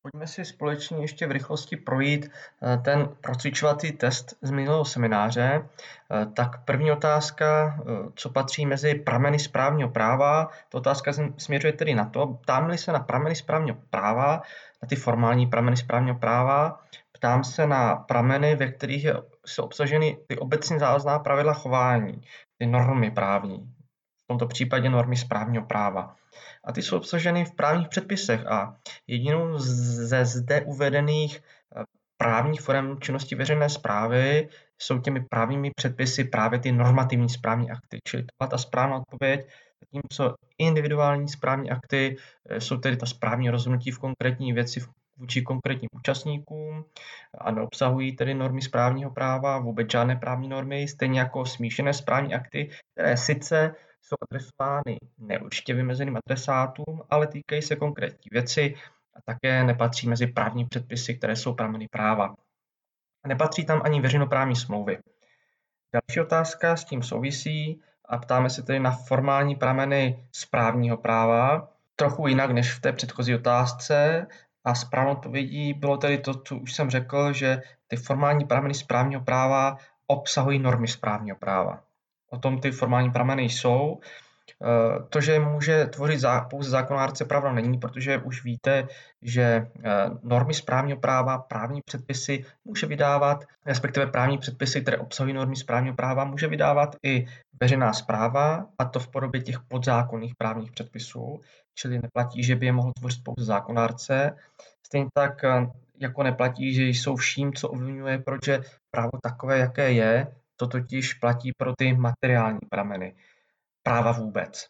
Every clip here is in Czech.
Pojďme si společně ještě v rychlosti projít ten procvičovací test z minulého semináře. Tak první otázka, co patří mezi prameny správního práva. Ta otázka směřuje tedy na to, ptám-li se na prameny správního práva, na ty formální prameny správního práva, ptám se na prameny, ve kterých jsou obsaženy ty obecně závazná pravidla chování, ty normy právní, v tomto případě normy správního práva. A ty jsou obsaženy v právních předpisech a jedinou ze zde uvedených právních forem činnosti veřejné správy jsou těmi právními předpisy právě ty normativní správní akty, čili to byla ta správná odpověď, zatímco individuální správní akty jsou tedy ta správní rozhodnutí v konkrétní věci vůči konkrétním účastníkům a neobsahují tedy normy správního práva, vůbec žádné právní normy, stejně jako smíšené správní akty, které sice jsou adresovány neurčitě vymezeným adresátům, ale týkají se konkrétní věci a také nepatří mezi právní předpisy, které jsou prameny práva. Nepatří tam ani veřejnoprávní smlouvy. Další otázka s tím souvisí a ptáme se tedy na formální prameny správního práva, trochu jinak než v té předchozí otázce. A správnou odpovědí bylo tedy to, co už jsem řekl, že ty formální prameny správního práva obsahují normy správního práva. O tom ty formální prameny jsou. To, že může tvořit pouze zákonodárce, pravda není, protože už víte, že normy správního práva, právní předpisy může vydávat, respektive právní předpisy, které obsahují normy správního práva, může vydávat i veřejná správa, a to v podobě těch podzákonných právních předpisů, čili neplatí, že by je mohl tvořit pouze zákonodárce. Stejně tak jako neplatí, že jsou vším, co ovlivňuje, protože právo takové, jaké je, to totiž platí pro ty materiální prameny práva vůbec.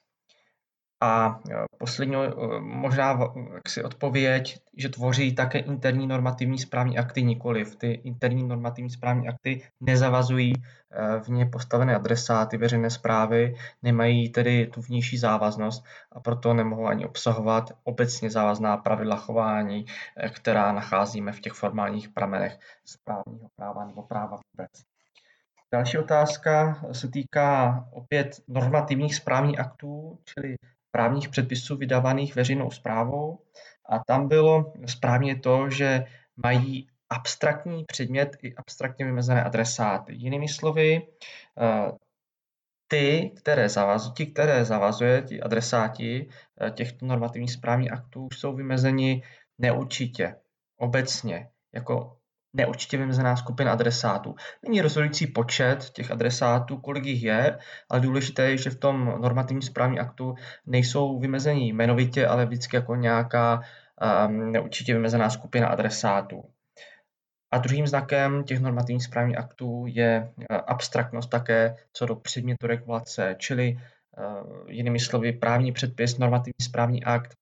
A poslední možná jaksi odpověď, že tvoří také interní normativní správní akty, nikoliv. Ty interní normativní správní akty nezavazují v ně postavené adresáty veřejné správy, nemají tedy tu vnější závaznost a proto nemohou ani obsahovat obecně závazná pravidla chování, která nacházíme v těch formálních pramenech správního práva nebo práva vůbec. Další otázka se týká opět normativních správních aktů, čili právních předpisů vydávaných veřejnou správou. A tam bylo správně to, že mají abstraktní předmět i abstraktně vymezené adresáty. Jinými slovy, ti, které zavazuje, ti adresáti těchto normativních správních aktů, jsou vymezeni neurčitě, obecně, jako neurčitě vymezená skupina adresátů. Není rozhodující počet těch adresátů, kolik jich je, ale důležité je, že v tom normativním správním aktu nejsou vymezení jmenovitě, ale vždycky jako nějaká neurčitě vymezená skupina adresátů. A druhým znakem těch normativních správních aktů je abstraktnost také co do předmětu regulace, čili jinými slovy právní předpis, normativní správní akt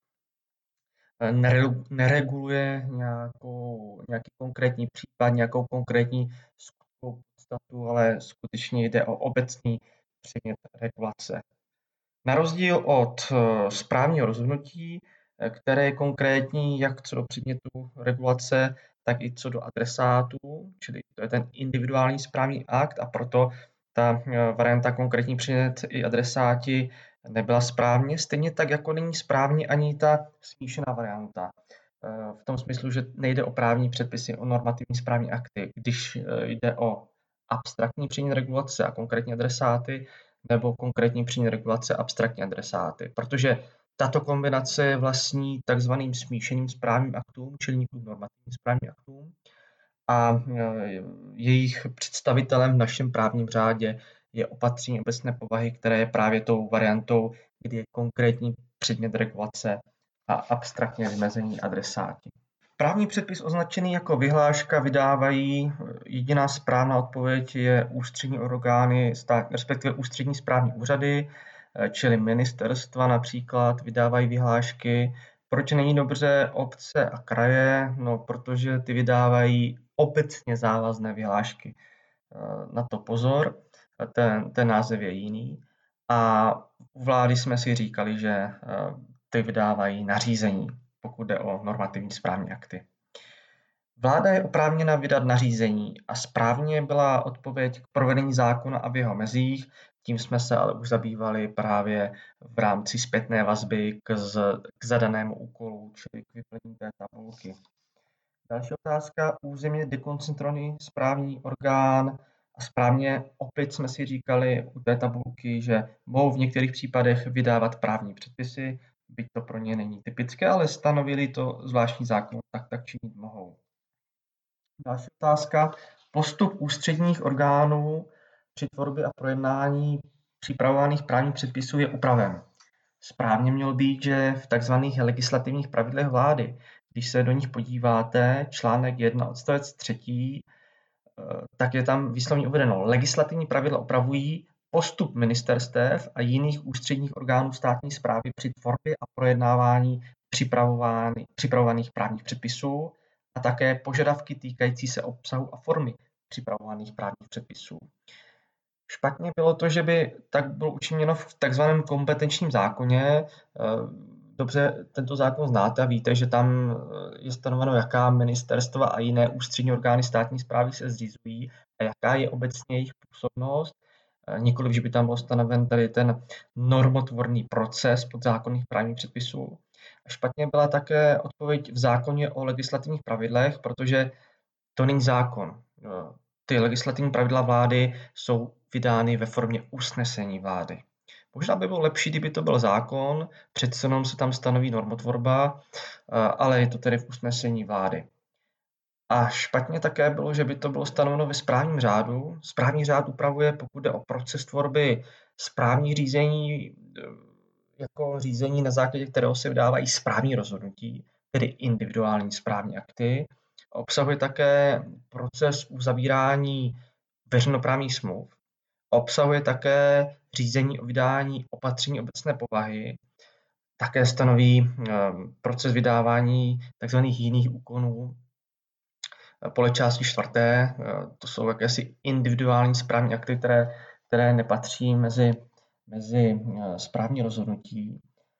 nereguluje nějaký konkrétní případ, nějakou konkrétní skutkovou podstatu, ale skutečně jde o obecný předmět regulace. Na rozdíl od správního rozhodnutí, které je konkrétní jak co do předmětu regulace, tak i co do adresátů, čili to je ten individuální správní akt a proto ta varianta konkrétní předmět i adresáti nebyla správně, stejně tak jako není správně ani ta smíšená varianta. V tom smyslu, že nejde o právní předpisy, o normativní správní akty, když jde o abstraktní předmět regulace a konkrétní adresáty, nebo konkrétní předmět regulace abstraktní adresáty, protože tato kombinace je vlastní takzvaným smíšeným správním aktům, čili nikoli normativním správním aktům, a jejich představitelem v našem právním řádě je opatření obecné povahy, které je právě tou variantou, kdy je konkrétní předmět regulace a abstraktně vymezení adresáti. Právní předpis označený jako vyhláška vydávají, jediná správná odpověď je ústřední orgány, respektive ústřední správní úřady, čili ministerstva například vydávají vyhlášky. Proč není dobře obce a kraje? No, protože ty vydávají obecně závazné vyhlášky. Na to pozor, ten název je jiný. A u vlády jsme si říkali, že ty vydávají nařízení, pokud jde o normativní správní akty. Vláda je oprávněna vydat nařízení a správně byla odpověď k provedení zákona a v jeho mezích. Tím jsme se ale už zabývali právě v rámci zpětné vazby k zadanému úkolu, čili k vyplnění té tabulky. Další otázka. Územně dekoncentrovaný správní orgán a správně opět jsme si říkali u té tabulky, že mohou v některých případech vydávat právní předpisy, byť to pro ně není typické, ale stanovili to zvláštní zákon, tak činit mohou. Další otázka. Postup ústředních orgánů při tvorbě a projednání připravovaných právních předpisů je upraven. Správně mělo být, že v tzv. Legislativních pravidlech vlády, když se do nich podíváte, článek 1 odstavec 3, tak je tam výslovně uvedeno: legislativní pravidla upravují postup ministerstev a jiných ústředních orgánů státní správy při tvorbě a projednávání připravovaných právních předpisů a také požadavky týkající se obsahu a formy připravovaných právních předpisů. Špatně bylo to, že by tak bylo učiněno v takzvaném kompetenčním zákoně. Dobře tento zákon znáte a víte, že tam je stanoveno, jaká ministerstva a jiné ústřední orgány státní správy se zřizují a jaká je obecně jejich působnost. Nikoliv, že by tam byl stanoven tady ten normotvorný proces podzákonných právních předpisů. A špatně byla také odpověď v zákoně o legislativních pravidlech, protože to není zákon. Ty legislativní pravidla vlády jsou vydány ve formě usnesení vlády. Možná by bylo lepší, kdyby to byl zákon, přece jenom se tam stanoví normotvorba, ale je to tedy v usnesení vlády. A špatně také bylo, že by to bylo stanoveno ve správním řádu. Správní řád upravuje, pokud jde o proces tvorby, správní řízení, jako řízení, na základě kterého se vydávají správní rozhodnutí, tedy individuální správní akty. Obsahuje také proces uzavírání veřejnoprávních smluv. Obsahuje také řízení o vydání opatření obecné povahy. Také stanoví proces vydávání tzv. Jiných úkonů. Podle části 4. To jsou jakési individuální správní akty, které nepatří mezi správní rozhodnutí.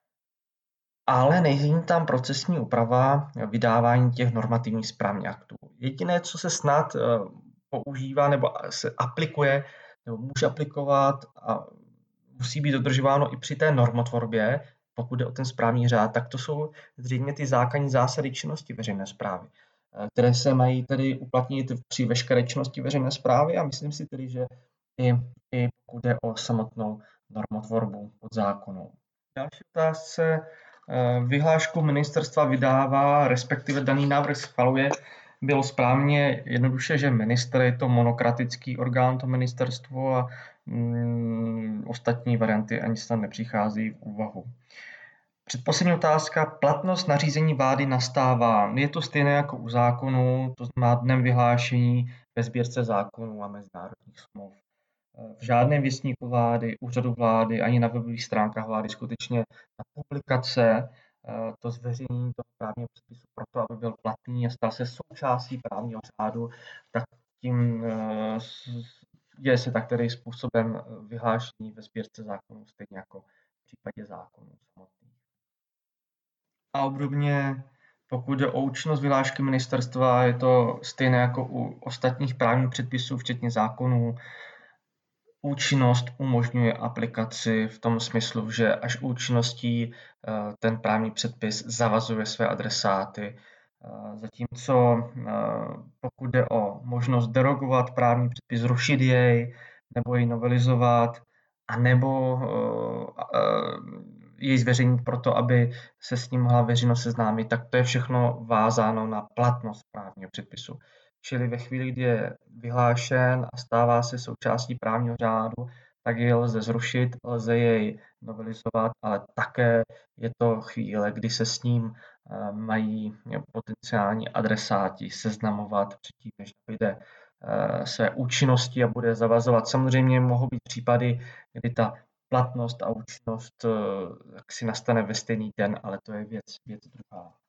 Ale není tam procesní úprava vydávání těch normativních správních aktů. Jediné, co se snad používá nebo se aplikuje, nebo může aplikovat a musí být dodržováno i při té normotvorbě, pokud jde o ten správní řád, tak to jsou zřejmě ty základní zásady činnosti veřejné správy, které se mají tedy uplatnit při veškeré činnosti veřejné správy a myslím si tedy, že i pokud jde o samotnou normotvorbu podzákonnou. Další otázce. Vyhlášku ministerstva vydává, respektive daný návrh schvaluje. Bylo správně jednoduše, že ministr je to monokratický orgán, to ministerstvo, a ostatní varianty ani snad nepřichází v úvahu. Předposlední otázka. Platnost nařízení vlády nastává. Je to stejné jako u zákonů, to znamená dnem vyhlášení ve sbírce zákonů a mezinárodních smluv. V žádném věstníku vlády, úřadu vlády, ani na webových stránkách vlády skutečně ta publikace, to zveřejnění toho právního předpisu proto, aby byl platný a stal se součástí právního řádu, tak tím děje se tak tedy způsobem vyhlášení ve sbírce zákonů, stejně jako v případě zákonů samotných. A obdobně, pokud jde o účinnost vyhlášky ministerstva, je to stejné jako u ostatních právních předpisů, včetně zákonů. Účinnost umožňuje aplikaci v tom smyslu, že až účinností ten právní předpis zavazuje své adresáty, zatímco pokud jde o možnost derogovat právní předpis, zrušit jej nebo jej novelizovat, anebo jej zveřejnit proto, aby se s ním mohla veřejnost seznámit, tak to je všechno vázáno na platnost právního předpisu. Čili ve chvíli, kdy je vyhlášen a stává se součástí právního řádu, tak jej lze zrušit, lze jej novelizovat, ale také je to chvíle, kdy se s ním mají potenciální adresáti seznamovat předtím, než vyjde své účinnosti a bude zavazovat. Samozřejmě mohou být případy, kdy ta platnost a účinnost si nastane ve stejný den, ale to je věc druhá.